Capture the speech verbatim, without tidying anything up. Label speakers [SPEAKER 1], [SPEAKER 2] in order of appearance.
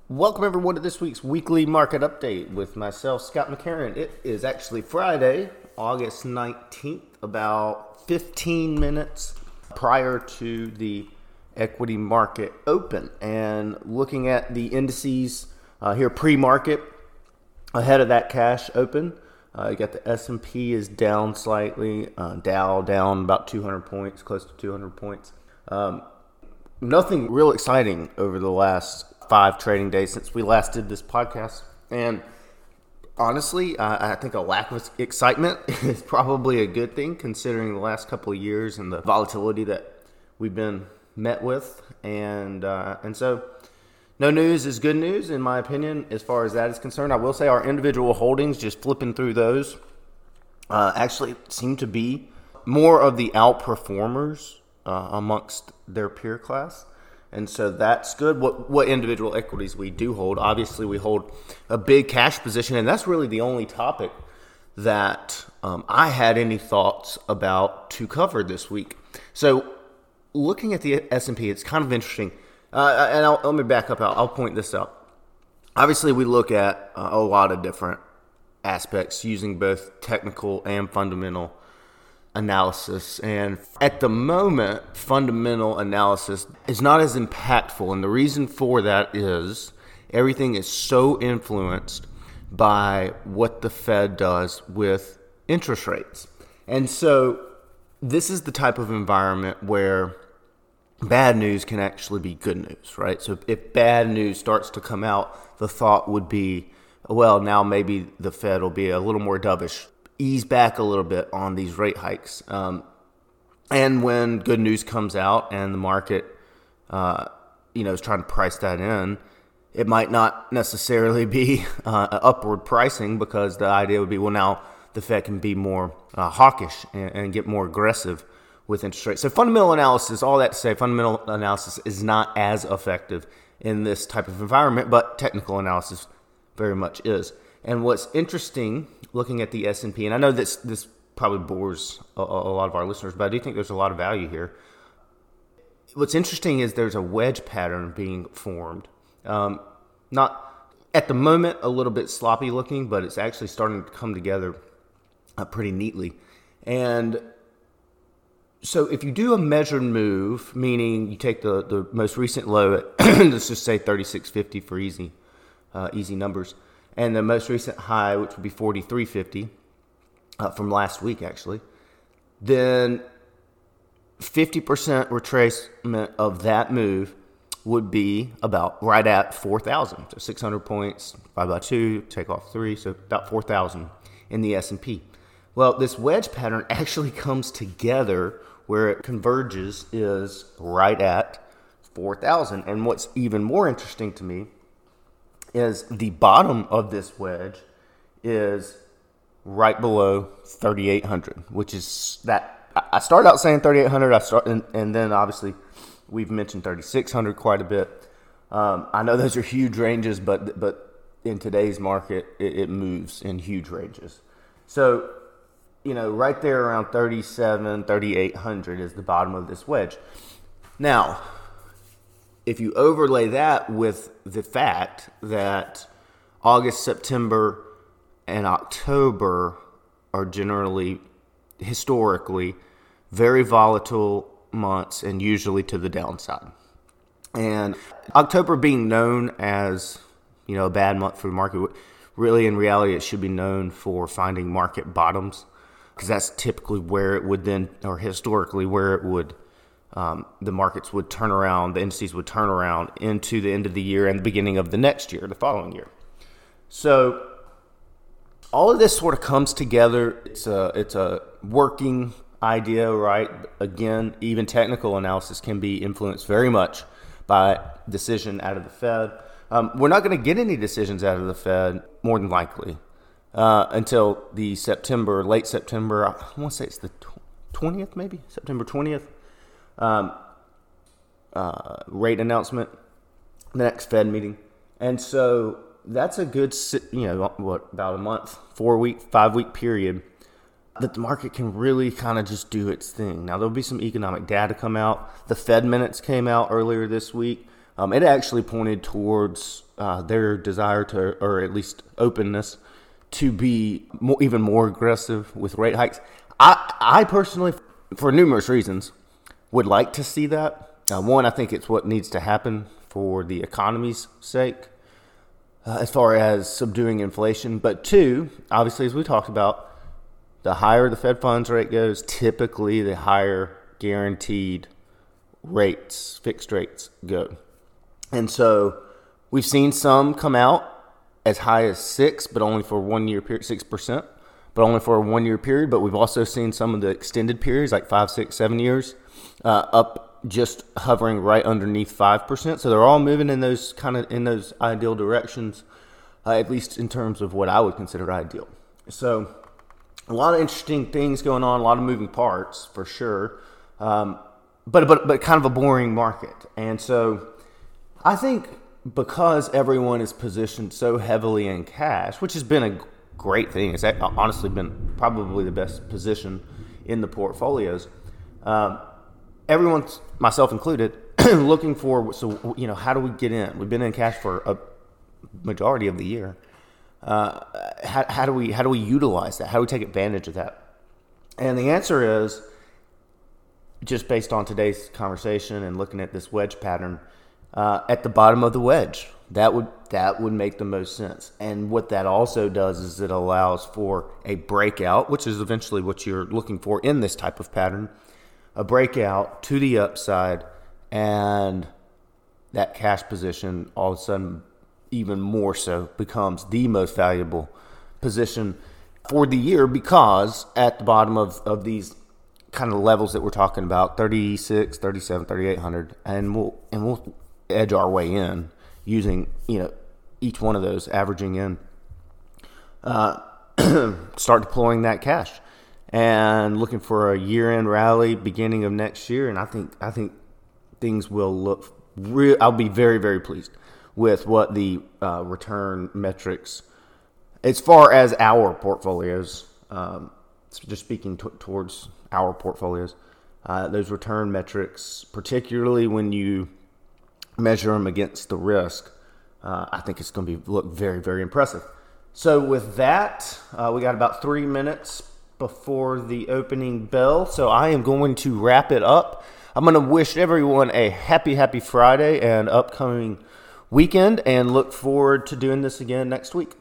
[SPEAKER 1] Welcome everyone to this week's weekly market update with myself, Scott McCarran. It is actually Friday, August nineteenth, about fifteen minutes prior to the equity market open. And looking at the indices uh, here pre-market, ahead of that cash open, uh, you got the S and P is down slightly, uh, Dow down about two hundred points, close to two hundred points. Um, nothing real exciting over the last five trading days since we last did this podcast. And honestly, uh, I think a lack of excitement is probably a good thing considering the last couple of years and the volatility that we've been met with. And uh, and so no news is good news, in my opinion, as far as that is concerned. I will say our individual holdings, just flipping through those, uh, actually seem to be more of the outperformers uh, amongst their peer class. And so that's good. What what individual equities we do hold. Obviously, we hold a big cash position, and that's really the only topic that um, I had any thoughts about to cover this week. So looking at the S and P, it's kind of interesting. Uh, and I'll, let me back up. I'll, I'll point this out. Obviously, we look at uh, a lot of different aspects using both technical and fundamental analysis, and at the moment fundamental analysis is not as impactful, and the reason for that is everything is so influenced by what the Fed does with interest rates. And so this is the type of environment where bad news can actually be good news, right? So if bad news starts to come out, the thought would be, well, now maybe the Fed will be a little more dovish, ease back a little bit on these rate hikes. Um, and when good news comes out and the market, uh, you know, is trying to price that in, it might not necessarily be uh, upward pricing, because the idea would be, well, now the Fed can be more uh, hawkish and, and get more aggressive with interest rates. So fundamental analysis, all that to say, fundamental analysis is not as effective in this type of environment, but technical analysis very much is. And what's interesting, looking at the S and P, and I know this this probably bores a, a lot of our listeners, but I do think there's a lot of value here. What's interesting is there's a wedge pattern being formed. Um, not at the moment a little bit sloppy looking, but it's actually starting to come together uh, pretty neatly. And so if you do a measured move, meaning you take the, the most recent low at, let's just say thirty-six fifty for easy uh, easy numbers, and the most recent high, which would be forty-three fifty uh, from last week, actually, then fifty percent retracement of that move would be about right at four thousand. So six hundred points, five by two, take off three, so about four thousand in the S and P. Well, this wedge pattern actually comes together where it converges is right at four thousand. And what's even more interesting to me is the bottom of this wedge is right below thirty-eight hundred, which is that I started out saying thirty-eight hundred, I start, and, and then obviously we've mentioned thirty-six hundred quite a bit. Um, I know those are huge ranges, but but in today's market, it, it moves in huge ranges. So, you know, right there around thirty-seven, thirty-eight hundred is the bottom of this wedge. Now, if you overlay that with the fact that August, September, and October are generally, historically, very volatile months and usually to the downside. And October being known as, you know, a bad month for the market, really in reality it should be known for finding market bottoms, because that's typically where it would then, or historically where it would, Um, the markets would turn around, the indices would turn around into the end of the year and the beginning of the next year, the following year. So all of this sort of comes together. It's a, it's a working idea, right? Again, even technical analysis can be influenced very much by decision out of the Fed. Um, we're not going to get any decisions out of the Fed, more than likely, uh, until the September, late September, I want to say it's the twentieth maybe, September twentieth. Um, uh, rate announcement, the next Fed meeting. And so that's a good, you know, what, about a month, four week, five week period that the market can really kind of just do its thing. Now, there'll be some economic data come out. The Fed minutes came out earlier this week. Um, it actually pointed towards uh, their desire to, or at least openness to be more, even more aggressive with rate hikes. I, I personally, for numerous reasons, would like to see that. Uh, one, I think it's what needs to happen for the economy's sake, uh, as far as subduing inflation. But two, obviously, as we talked about, the higher the Fed funds rate goes, typically the higher guaranteed rates, fixed rates go. And so we've seen some come out as high as six, but only for one year period, six percent, but only for a one year period. But we've also seen some of the extended periods, like five, six, seven years, uh, up just hovering right underneath five percent. So they're all moving in those kind of in those ideal directions, uh, at least in terms of what I would consider ideal. So a lot of interesting things going on, a lot of moving parts for sure, um, but but but kind of a boring market. And so I think because everyone is positioned so heavily in cash, which has been a great thing, it's honestly been probably the best position in the portfolios. Um, everyone, myself included, looking for, so, you know, how do we get in? We've been in cash for a majority of the year. Uh, how, how do we how do we utilize that? How do we take advantage of that? And the answer is, just based on today's conversation and looking at this wedge pattern, uh, at the bottom of the wedge, that would that would make the most sense. And what that also does is it allows for a breakout, which is eventually what you're looking for in this type of pattern, a breakout to the upside, and that cash position all of a sudden even more so becomes the most valuable position for the year, because at the bottom of, of these kind of levels that we're talking about, thirty-six, thirty-seven, thirty-eight hundred, and we'll and we'll edge our way in using, you know, each one of those, averaging in, uh, start deploying that cash and looking for a year-end rally beginning of next year. And I think I think things will look real. I'll be very, very pleased with what the uh, return metrics, as far as our portfolios, um, just speaking t- towards our portfolios, uh, those return metrics, particularly when you measure them against the risk, uh, I think it's going to be look very, very impressive. So with that, uh, we got about three minutes before the opening bell, so I am going to wrap it up. I'm going to wish everyone a happy, happy Friday and upcoming weekend, and look forward to doing this again next week.